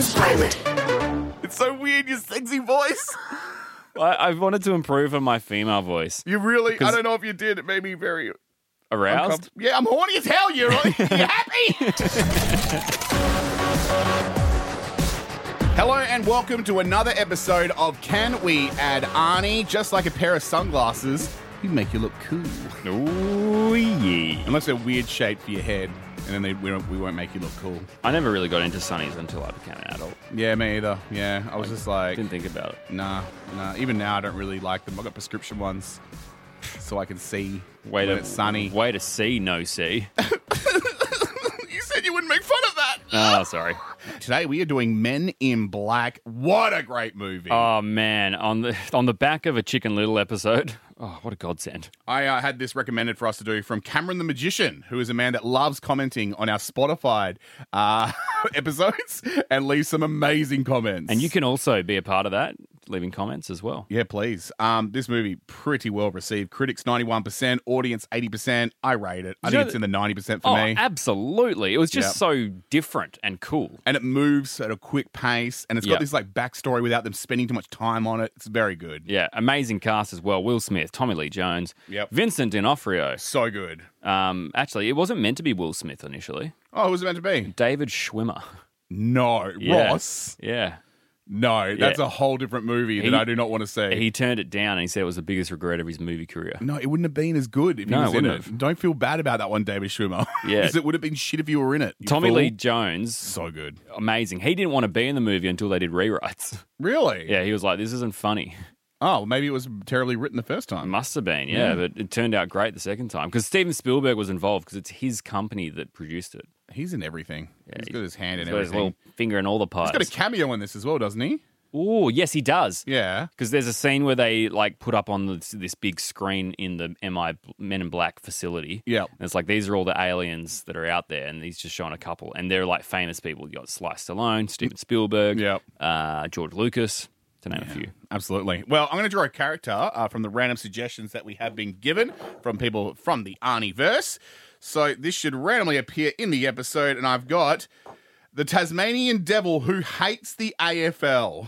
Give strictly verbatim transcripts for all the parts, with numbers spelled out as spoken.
Autonomous Pilot. It's so weird, your sexy voice. I, I wanted to improve on my female voice. You really, I don't know if you did. It made me very Aroused? Yeah, I'm horny as hell. You're, you happy? Hello and welcome to another episode of Can We Add Arnie? Just like a pair of sunglasses, he'd make you look cool. Ooh, yeah. Unless they're weird shape for your head, and then they, we, won't, we won't make you look cool. I never really got into sunnies until I became an adult. Yeah, me either. Yeah, I was just like... Didn't think about it. Nah, nah. Even now, I don't really like them. I've got prescription ones, so I can see Way when to, it's sunny. Way to see, no see. You said you wouldn't make fun of that. Oh, sorry. Today we are doing Men in Black. What a great movie. Oh, man. On the on the back of a Chicken Little episode. Oh, what a godsend. I uh, had this recommended for us to do from Cameron the Magician, who is a man that loves commenting on our Spotify uh, episodes and leaves some amazing comments. And you can also be a part of that, leaving comments as well. Yeah, please. Um, this movie, pretty well received. Critics, ninety-one percent. Audience, eighty percent. I rate it. I You think know, it's in the ninety percent for Oh, me. absolutely. It was just Yep. so different and cool. And it moves at a quick pace. And it's got Yep. this like backstory without them spending too much time on it. It's very good. Yeah, amazing cast as well. Will Smith, Tommy Lee Jones, Yep. Vincent D'Onofrio. So good. Um, actually, it wasn't meant to be Will Smith initially. Oh, who was it meant to be? David Schwimmer. No. Yeah. Ross? Yeah. No, that's Yeah. a whole different movie He- that I do not want to see. He turned it down and he said it was the biggest regret of his movie career. No, it wouldn't have been as good if he No, was it in it. wouldn't have. Don't feel bad about that one, David Schwimmer. Yeah. Because it would have been shit if you were in it. you Tommy fool. Lee Jones, So good. amazing. He didn't want to be in the movie until they did rewrites. Really? Yeah, he was like, this isn't funny. Oh, well, maybe it was terribly written the first It time. must have been, yeah, Yeah. but it turned out great the second time because Steven Spielberg was involved because it's his company that produced it. He's in everything. he's got his hand in He's got his everything. little finger in all the pies. He's got a cameo in this as well, doesn't he? Oh, yes, he does. Yeah. Because there's a scene where they like put up on this, this big screen in the M I Men in Black facility. Yeah. And it's like, these are all the aliens that are out there, and he's just showing a couple. And they're like famous people. You got Sly Stallone, Steven Spielberg, Yep. uh, George Lucas, to name a few. Absolutely. Well, I'm going to draw a character uh, from the random suggestions that we have been given from people from the Arnie-verse. So this should randomly appear in the episode, and I've got the Tasmanian Devil who hates the A F L.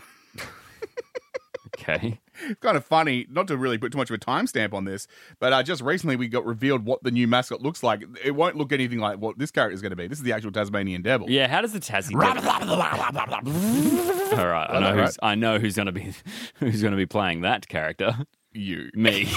Okay. It's kind of funny, not to really put too much of a timestamp on this, but uh, just recently we got revealed what the new mascot looks like. It won't look anything like what this character is going to be. This is the actual Tasmanian Devil. Yeah, how does the Tassie Devil... All right, I know, know, who's, I know who's going to be who's going to be playing that character. You. Me.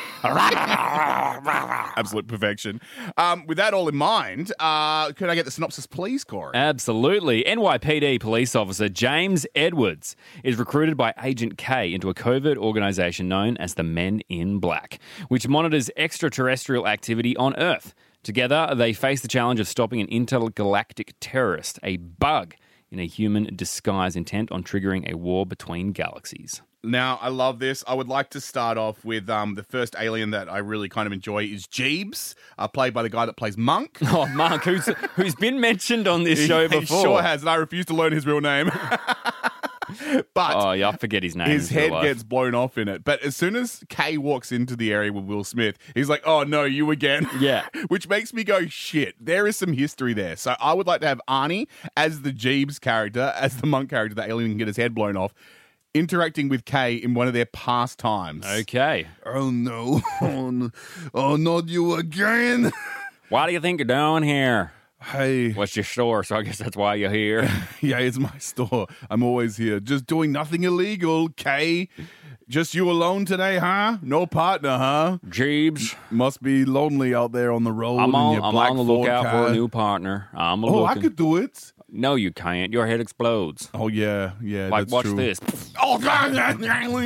Absolute perfection. Um, with that all in mind, uh, could I get the synopsis, please, Corey? Absolutely. N Y P D police officer James Edwards is recruited by Agent K into a covert organization known as the Men in Black, which monitors extraterrestrial activity on Earth. Together, they face the challenge of stopping an intergalactic terrorist, a bug in a human disguise intent on triggering a war between galaxies. Now, I love this. I would like to start off with um, the first alien that I really kind of enjoy is Jeebs, uh, played by the guy that plays Monk. Oh, Mark, who's who's been mentioned on this show He before. sure has, and I refuse to learn his real name. But Oh, yeah, I forget his name. his in real head life. gets blown off in it. But as soon as Kay walks into the area with Will Smith, he's like, oh, no, you again. Yeah. Which makes me go, shit, there is some history there. So I would like to have Arnie as the Jeebs character, as the Monk character, the alien can get his head blown off, interacting with Kay in one of their past times. Okay. Oh, no. Oh, no. Oh, not you again. What do you think you're doing here? Hey. What's your store? So I guess that's why you're here. Yeah, it's my store. I'm always here. Just doing nothing illegal, Kay. Just you alone today, huh? No partner, huh? Jeebs. Must be lonely out there on the road. I'm in on, your I'm black on the Ford lookout car. for a new partner. I'm a Oh, looking. I could do it. No, you can't. Your head explodes. Oh, yeah, yeah, Like, that's watch true. this. Oh, God. That's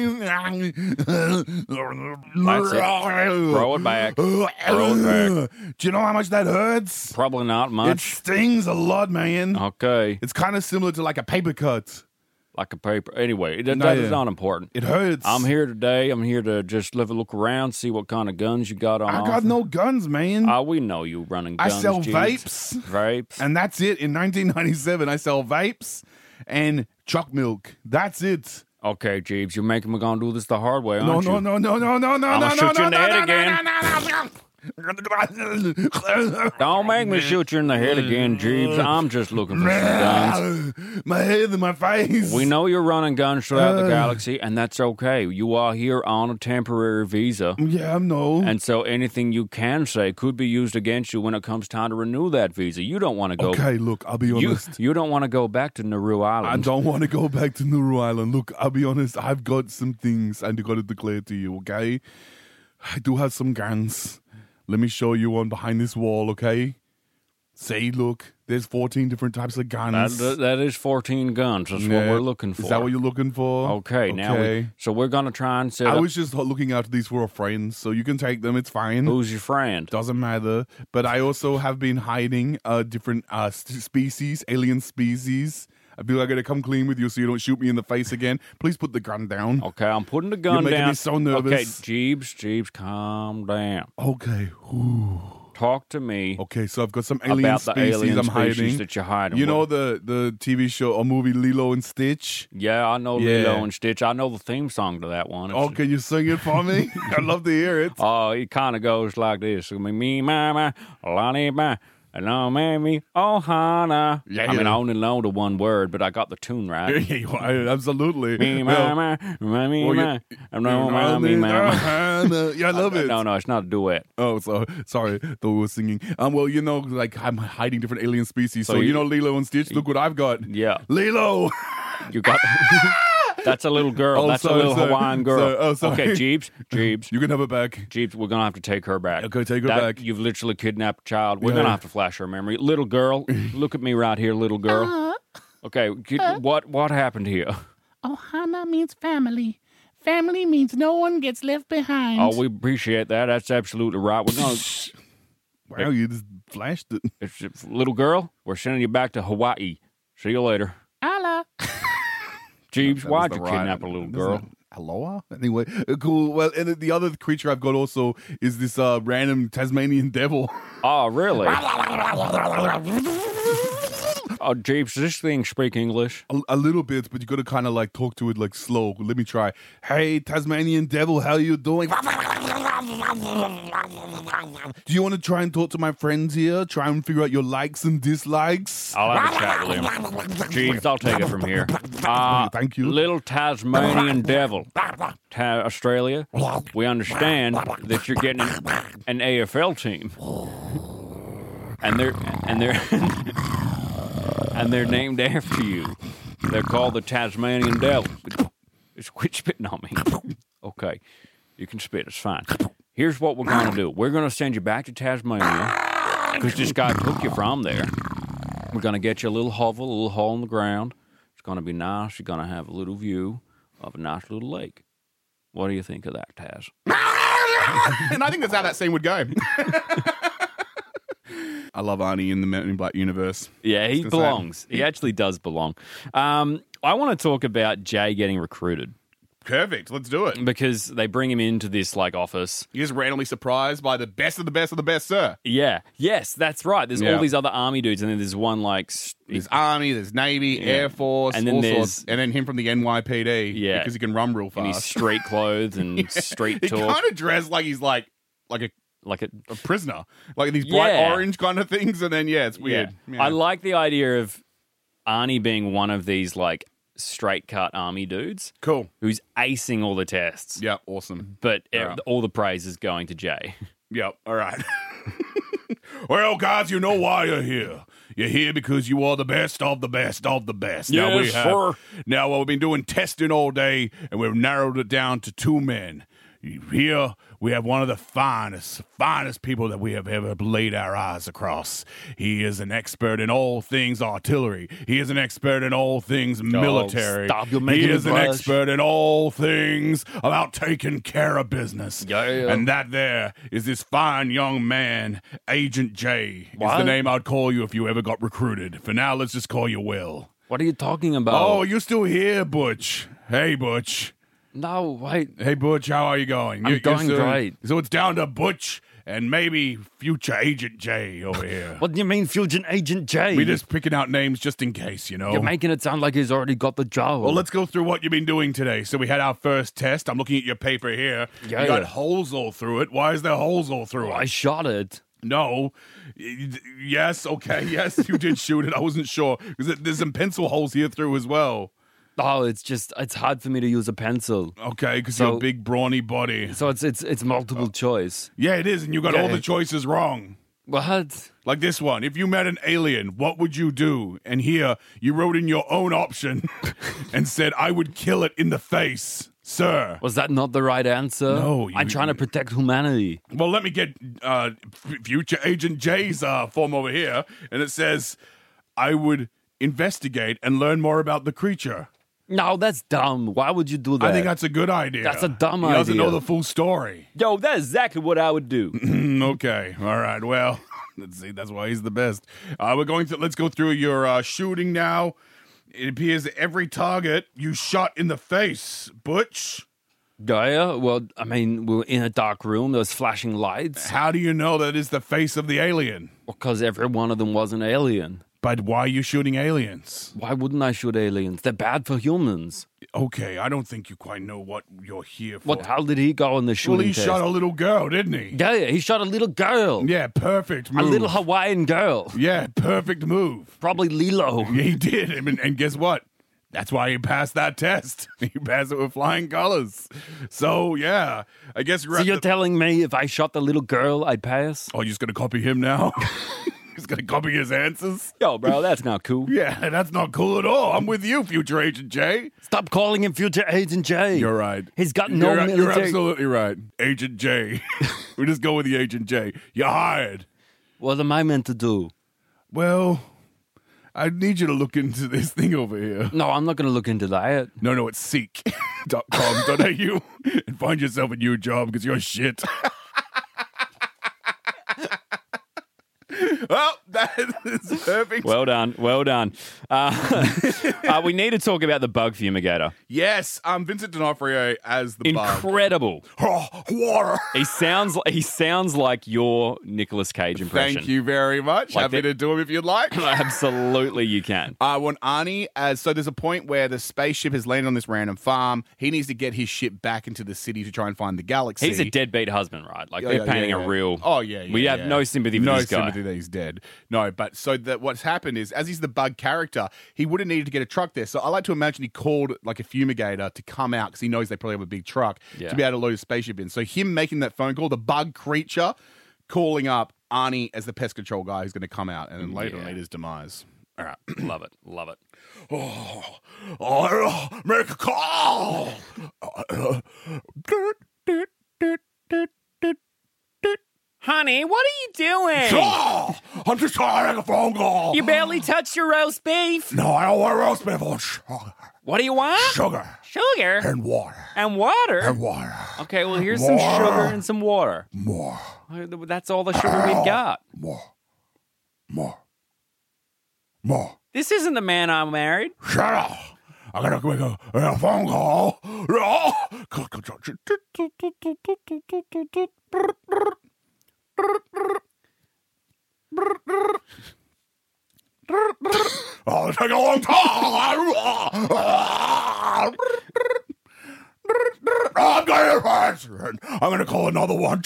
it. Throw it back. Throw it back. Do you know how much that hurts? Probably not It much. stings a lot, man. Okay. It's kind of similar to like a paper cut. Like a paper. Anyway, that, No, that yeah. is not important. It hurts. I'm here today. I'm here to just live a look around, see what kind of guns you got on I offer. got no guns, man. Ah, we know you running I guns. sell Jeebs. vapes. Vapes. And that's it. In nineteen ninety-seven, I sell vapes and choc milk. That's it. Okay, Jeebs, you're making me gonna do this the hard way, No, aren't no, you? no, no, no, no, no, I'ma no, shoot no, you in the no, head no, again. no, no, no, no. Don't make me shoot you in the head again, Jeeves. I'm just looking for some guns. My head and my face. We know you're running guns throughout the galaxy, and that's okay. You are here on a temporary visa. Yeah, I know. And so anything you can say could be used against you when it comes time to renew that visa. You don't want to go... Okay, look, I'll be You, honest. you don't want to go back to Nauru I Island. don't want to go back to Nauru Island. Look, I'll be honest. I've got some things I got to declare to you, okay? I do have some guns. Let me show you one behind this wall, okay? Say, look, there's fourteen different types of guns. That, that is fourteen guns. That's Yeah. what we're looking for. Is that what you're looking for? Okay, now we, Okay. so we're going to try and set I up... was just looking out these for a friend, so you can take them. It's fine. Who's your friend? Doesn't matter. But I also have been hiding uh, different uh, st- species, alien species. I feel like I gotta come clean with you so you don't shoot me in the face again. Please put the gun down. Okay, I'm putting the gun You're making down. me so nervous. Okay, Jeeves, Jeeves, calm down. Okay. Ooh. Talk to me Okay, so I've got some alien about the species alien I'm species hiding. that you're hiding. You know What- the, the T V show or movie Lilo and Stitch? Yeah, I know Yeah. Lilo and Stitch. I know the theme song to that one. It's- Oh, can you sing it for me? I'd love to hear it. Oh, it kind of goes like this. Me, me, my, my, Lonnie, my, and oh, mammy, oh, Hannah. Yeah, I mean, yeah. I only know the one word, but I got the tune right. Yeah, you are, absolutely. Me, Well, my, my, my, me, well, you- my, and no, my, me, my, my. Yeah, I love it. No, no, it's not a duet. Oh, so sorry, though we were singing. Um, well, you know, like I'm hiding different alien species. So, So you, you- know, Lilo and Stitch. Look what I've got. Yeah, Lilo. you got. That's a little girl. Oh, That's sorry, a little sorry, Hawaiian girl. sorry, oh, sorry. Okay, Jeeves, Jeeves. You can have it back. Jeeves, we're gonna have to take her back. Okay, take her That- back. You've literally kidnapped a child. We're Yeah. gonna have to flash her memory. Little girl, look at me right here, little girl. Okay, kid- what what happened here? Ohana means family. Family means no one gets left behind. Oh, we appreciate that. That's absolutely right. We're gonna, Wow, you just flashed it. it's, little girl, we're sending you back to Hawaii. See you later, Allah. Jeeves. That Why'd was you the right- kidnap a little Isn't girl? it Aloha? Anyway, uh, cool. Well, and the other creature I've got also is this uh, random Tasmanian devil. Oh, really? Oh, Jeeves, does this thing speak English? A, a little bit, but you got to kind of like talk to it like slow. Let me try. Hey, Tasmanian devil, how you doing? Do you want to try and talk to my friends here? Try and figure out your likes and dislikes? I'll have a chat with him. Jeeves, I'll take it from here. Uh, Thank you. Little Tasmanian devil. Ta- Australia, we understand that you're getting an, an A F L team. And they're and they're and they're named after you. They're called the Tasmanian Devil. Just quit spitting on me. Okay, you can spit. It's fine. Here's what we're gonna do. We're gonna send you back to Tasmania because this guy took you from there. We're gonna get you a little hovel, a little hole in the ground. It's gonna be nice. You're gonna have a little view of a nice little lake. What do you think of that, Taz? And I think that's how that scene would go. I love Arnie in the Men in Black universe. Yeah, he gonna say- belongs. He actually does belong. Um, I want to talk about Jay getting recruited Perfect. Let's do it. because they bring him into this like office. You're just randomly surprised by the best of the best of the best, sir. Yeah, yes, that's right. There's Yeah. all these other army dudes, and then there's one like s- There's Army, there's Navy, Yeah. Air Force, And then all there's- sorts. And then him from the N Y P D. Yeah. Because he can run real in his fast. street clothes and street He talk, kind of dressed like he's like like a, like a a prisoner. Like these bright Yeah. orange kind of things. And then, yeah, it's weird. Yeah. Yeah. I like the idea of Arnie being one of these like straight cut army dudes Cool. who's acing all the tests. Yeah, awesome. But uh, Yeah. all the praise is going to Jay. Yep, all right. Well, guys, you know why you're here. You're here because you are the best of the best of the best. now we Yes, have, sir. Now, well, we've been doing testing all day, and we've narrowed it down to two men. Here we have one of the finest, finest people that we have ever laid our eyes across. He is an expert in all things artillery. He is an expert in all things military. stop, you're he making me is an blush. expert in all things about taking care of business. Yeah. And that there is this fine young man, Agent J. Is What? the name I'd call you if you ever got recruited. For now, let's just call you Will. What are you talking about? Oh, you're still here, Butch. Hey, Butch. no, wait. Hey, Butch, how are you going? I'm You- you're going still- great. So it's down to Butch and maybe future Agent J over here. What do you mean, Fusion Agent J? We're just picking out names just in case, you know. You're making it sound like he's already got the job. Well, let's go through what you've been doing today. So we had our first test. I'm looking at your paper here. Yeah. You got holes all through it. Why is there holes all through I it? shot it. No. Y- Yes, okay. Yes, you did shoot it. I wasn't sure. Because there's some pencil holes here through as well. Oh, it's just it's hard for me to use a pencil. Okay, because So- you're a big, brawny body. So it's it's it's multiple choice. Yeah, it is. And you got Yeah. all the choices wrong. What? Like this one. If you met an alien, what would you do? And here, you wrote in your own option and said, I would kill it in the face, sir. Was that not the right answer? No, you- I'm trying to protect humanity. Well, let me get uh, F- Future Agent J's uh, form over here. And it says, I would investigate and learn more about the creature. No, that's dumb. Why would you do that? I think that's a good idea. That's a dumb He doesn't idea. know the full story. Yo, that's exactly what I would do. Mm, okay. All right. Well, let's see. That's why he's the best. Uh, we're going to, let's go through your uh, shooting now. It appears that every target you shot in the face, Butch. Yeah, well, I mean, we were in a dark room. There was flashing lights. How do you know that is the face of the alien? Because every one of them was an alien. But why are you shooting aliens? Why wouldn't I shoot aliens? They're bad for humans. Okay, I don't think you quite know what you're here for. What? How did he go in the shooting Well, he test? shot a little girl, didn't he? Yeah, yeah, he shot a little girl. Yeah, perfect A move. little Hawaiian girl. Yeah, perfect move. Probably Lilo. Yeah, he did. And, and guess what? That's why he passed that test. He passed it with flying colors. So, yeah, I guess you're So at you're the- telling me if I shot the little girl, I'd pass? Oh, you're just going to copy him now? He's going to copy his answers? Yo, bro, that's not cool. Yeah, that's not cool at all. I'm with you, Future Agent J. Stop calling him Future Agent J. You're right. He's got no you're, military. You're absolutely right. Agent J. We just go with the Agent J. You're hired. What am I meant to do? Well, I need you to look into this thing over here. No, I'm not going to look into that. No, no, it's seek dot com dot a u and find yourself a new job because you're shit. Well, that is perfect. Well done. Well done. Uh, uh, we need to talk about the bug fumigator. Yes, um, Vincent D'Onofrio as the bug. Incredible. Oh, water. He sounds he sounds like your Nicolas Cage impression. Thank you very much. Like Happy the- to do him if you'd like. Absolutely, you can. I want Arnie as so. There's a point where the spaceship has landed on this random farm. He needs to get his ship back into the city to try and find the galaxy. He's a deadbeat husband, right? Like Yeah, they're yeah, painting yeah, a yeah. real. Oh yeah, yeah We have yeah. no sympathy for no this guy. sympathy that he's dead. No, but so that what's happened is, as he's the bug character, he would have needed to get a truck there. So I like to imagine he called like a fumigator to come out because he knows they probably have a big truck Yeah. to be able to load his spaceship in. So him making that phone call, the bug creature, calling up Arnie as the pest control guy who's going to come out and then later Yeah. meet his demise. All right. Love it. Love it. Oh, oh, make a call. Honey, what are you doing? Oh, I'm just trying to make a phone call. You barely touched your roast beef. No, I don't want roast beef. I want sugar. What do you want? Sugar Sugar and water. and water. And water. Okay, well, here's some More. sugar and some water. More. That's all the sugar we've got. More. More. More. This isn't the man I married. Shut up. I gotta make a, a phone call. Oh, it'll take a long time. I'm gonna I'm gonna call another one.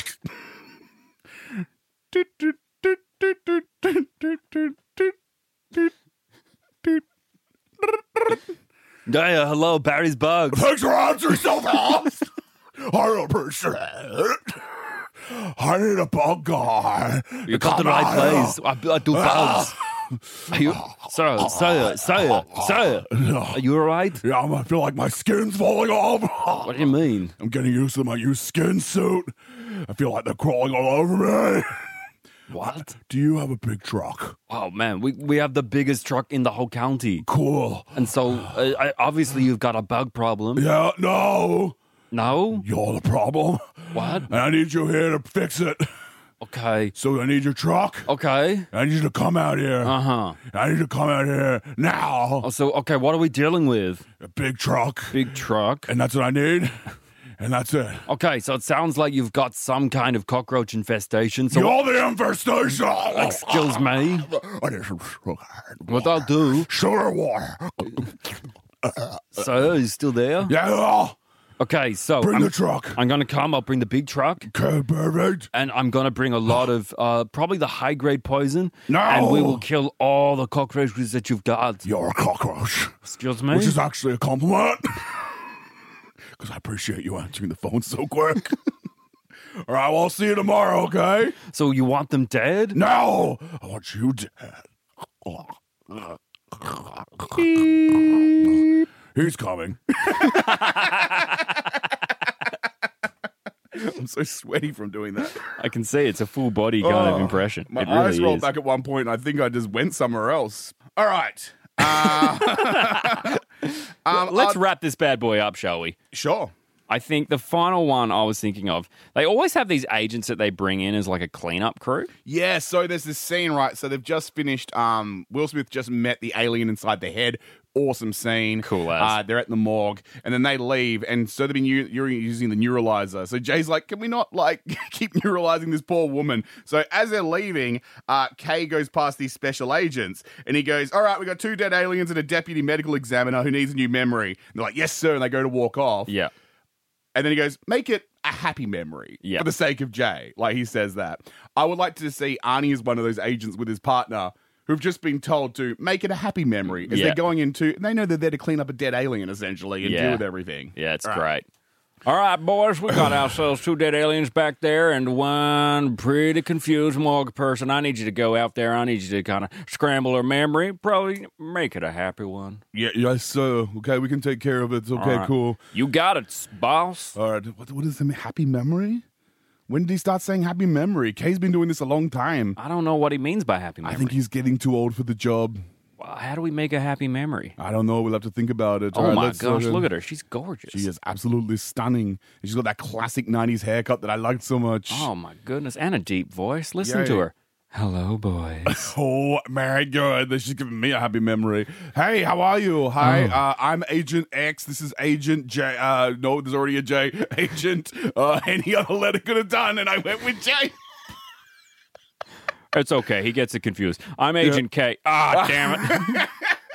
Yeah, hello, Barry's Bugs. Thanks for answering so fast. I appreciate it. I need a bug guy. You got the right place. I, I do bugs. Are you, sir, sir, sir, sir, are you all right? Yeah, I'm- I feel like my skin's falling off. What do you mean? I'm getting used to my new skin suit. I feel like they're crawling all over me. What? Do you have a big truck? Oh, man, we, we have the biggest truck in the whole county. Cool. And so, uh, I, obviously, you've got a bug problem. Yeah, no. No? You're the problem. What? And I need you here to fix it. Okay. So I need your truck. Okay. I need you to come out here. Uh-huh. I need you to come out here now. Oh, so, okay, what are we dealing with? A big truck. Big truck. And that's what I need. and that's it. Okay, so it sounds like you've got some kind of cockroach infestation. So You're the infestation. excuse me. What I'll do. Sugar water. So he's still there? Yeah. Okay, so Bring I'm, the truck. I'm going to come. I'll bring the big truck. Okay, perfect. And I'm going to bring a lot of, uh, probably the high-grade poison. No. And we will kill all the cockroaches that you've got. You're a cockroach. Excuse me? Which is actually a compliment. Because I appreciate you answering the phone so quick. All right, well, I'll see you tomorrow, okay? So you want them dead? No, I want you dead. He's coming. I'm so sweaty from doing that. I can see it's a full body kind of Oh, impression. My it eyes really rolled is. back at one point, and I think I just went somewhere else. All right. Uh, um, Let's uh, wrap this bad boy up, shall we? Sure. I think the final one I was thinking of, they always have these agents that they bring in as like a cleanup crew. Yeah, so there's this scene, right? So they've just finished, um, Will Smith just met the alien inside the head. Awesome scene. Cool as. Uh, they're at the morgue, and then they leave, and so they've been u- you're using the neuralizer. So Jay's like, can we not, like, keep neuralizing this poor woman? So as they're leaving, uh, Kay goes past these special agents, and he goes, all right, we got two dead aliens and a deputy medical examiner who needs a new memory. And they're like, yes, sir, and they go to walk off. Yeah. And then he goes, make it a happy memory Yeah. for the sake of Jay. Like, he says that. I would like to see Arnie as one of those agents with his partner who've just been told to make it a happy memory as Yeah. they're going into, and they know they're there to clean up a dead alien, essentially, and Yeah. deal with everything. Yeah, it's All right. great. All right, boys, we got ourselves two dead aliens back there and one pretty confused morgue person. I need you to go out there. I need you to kind of scramble her memory. Probably make it a happy one. Yeah, yes, sir. Okay, we can take care of it. It's okay, All right. cool. You got it, boss. All right, what, what is the happy memory? When did he start saying happy memory? Kay's been doing this a long time. I don't know what he means by happy memory. I think he's getting too old for the job. Well, how do we make a happy memory? I don't know. We'll have to think about it. Oh, All right, my let's, gosh, uh, look at her. She's gorgeous. She is absolutely stunning. And she's got that classic nineties haircut that I liked so much. Oh, my goodness. And a deep voice. Listen Yeah. to her. Hello, boys. Oh, very good. She's giving me a happy memory. Hey, how are you? Hi, Oh. uh, I'm Agent X. This is Agent J. Uh, no, there's already a J. Agent. Uh, any other letter could have done, and I went with J. It's okay. He gets it confused. I'm Agent K. Ah, damn it.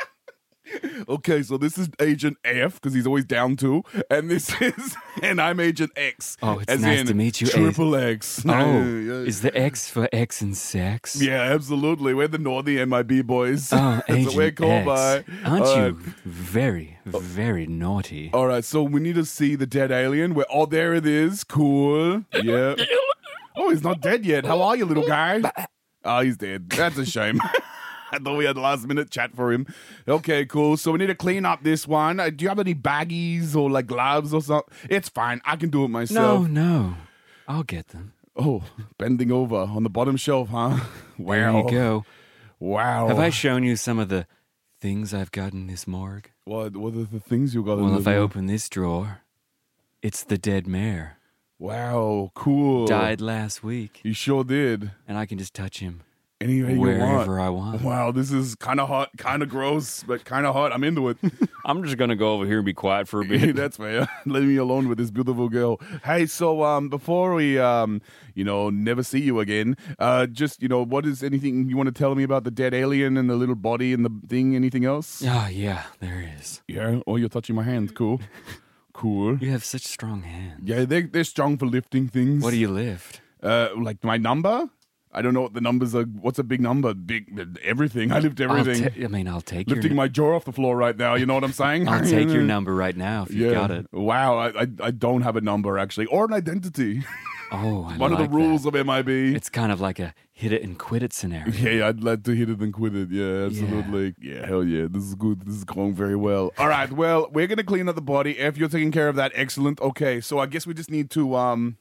Okay, so this is Agent F because he's always down two, and this is, and I'm Agent X. Oh, it's as nice in to meet you, Triple X. Oh, Yeah, is the X for X and sex? yeah, absolutely. We're the naughty M I B boys. Oh, That's Agent what we're called X. by. Aren't All you right. very, very naughty? All right, so we need to see the dead alien. We're, oh, there it is. Cool. Yeah. Oh, he's not dead yet. How are you, little guy? Oh, he's dead. That's a shame. I thought we had a last minute chat for him. Okay, cool. So we need to clean up this one. Uh, do you have any baggies or like gloves or something? It's fine. I can do it No, myself. no. I'll get them. Oh, bending over on the bottom shelf, huh? Wow. There you go. Wow. Have I shown you some of the things I've got in this morgue? What, what are the things you got in Well, the if I open this drawer, it's the dead mare. Wow, cool. Died last week, You sure did. and I can just touch him Any way you want. wherever I want. Wow, this is kind of hot, kind of gross, but kind of hot. I'm into it. I'm just going to go over here and be quiet for a bit. That's fair. Leave me alone with this beautiful girl. Hey, so um, before we um, you know, never see you again, uh, just you know, what is anything you want to tell me about the dead alien and the little body and the thing? Anything else? Oh, yeah, there is. Yeah. Oh, you're touching my hand. Cool. Cool. You have such strong hands. Yeah, they they're strong for lifting things. What do you lift? Uh, like my number? I don't know what the numbers are. What's a big number? Big everything. I lift I'll everything. ta- I mean, I'll take Lifting your. my jaw off the floor right now. You know what I'm saying? I'll take your number right now if you Yeah. got it. Wow, I, I I don't have a number actually, or an identity. Oh, I One like of the rules of M I B. That. It's kind of like a hit it and quit it scenario. Yeah, I'd like to hit it and quit it. Yeah, absolutely. Yeah. hell yeah. This is good. This is going very well. All right, well, we're going to clean up the body. If you're taking care of that, excellent. Okay, so I guess we just need to um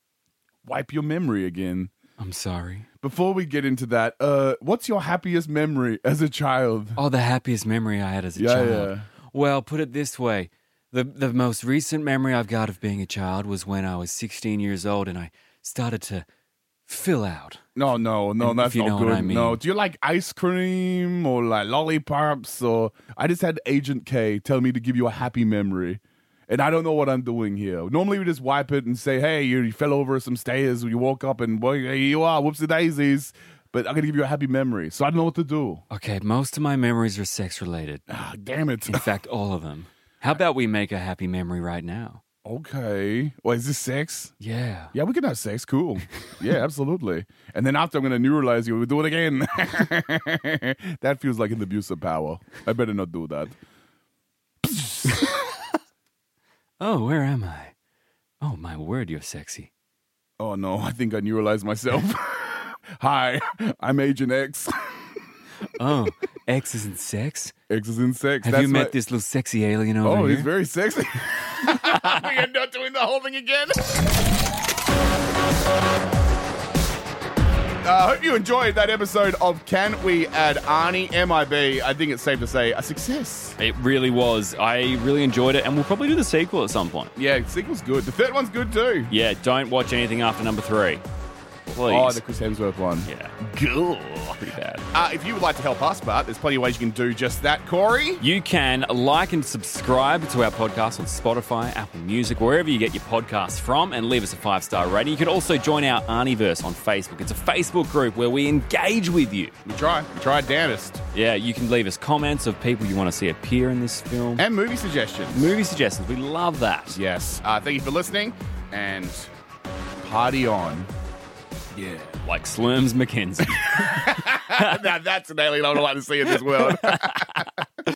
wipe your memory again. I'm sorry. Before we get into that, uh, what's your happiest memory as a child? Oh, the happiest memory I had as a Yeah, child. yeah. Well, put it this way. The the most recent memory I've got of being a child was when I was sixteen years old and I started to fill out. No, no, no, If that's you not know good. what I mean. No, do you like ice cream or like lollipops? Or I just had Agent K tell me to give you a happy memory, And I don't know what I'm doing here. Normally we just wipe it and say, hey, you, you fell over some stairs, you woke up and boy, here you are, whoopsie daisies. But I'm going to give you a happy memory, so I don't know what to do. Okay, most of my memories are sex related. Ah, damn it. In fact, all of them. How about we make a happy memory right now? Okay. Well, is this sex? Yeah. Yeah, we can have sex. Cool. Yeah, absolutely. And then after I'm going to neuralize you, we'll do it again. That feels like an abuse of power. I better not do that. Oh, where am I? Oh, my word, you're sexy. Oh, no. I think I neuralized myself. Hi, I'm Agent X. Oh, X is in sex? X is in sex. Have That's you met my- this little sexy alien over Oh, here? he's very sexy. We are not doing the whole thing again. I uh, hope you enjoyed that episode of Can We Add Arnie? M I B, I think it's safe to say, a success. It really was. I really enjoyed it, and we'll probably do the sequel at some point. Yeah, sequel's good. The third one's good too. Yeah, don't watch anything after number three. Please. Oh, the Chris Hemsworth one. Yeah, Cool. pretty bad. Uh, if you would like to help us, Bart, there's plenty of ways you can do just that, Corey. You can like and subscribe to our podcast on Spotify, Apple Music, wherever you get your podcasts from, and leave us a five-star rating. You can also join our Arnieverse on Facebook. It's a Facebook group where we engage with you. We try. We try our damnedest. Yeah, you can leave us comments of people you want to see appear in this film. And movie suggestions. Movie suggestions. We love that. Yes. Uh, thank you for listening, and party on. Yeah. Like Slurms McKenzie. Now that's an alien I would like to see in this world.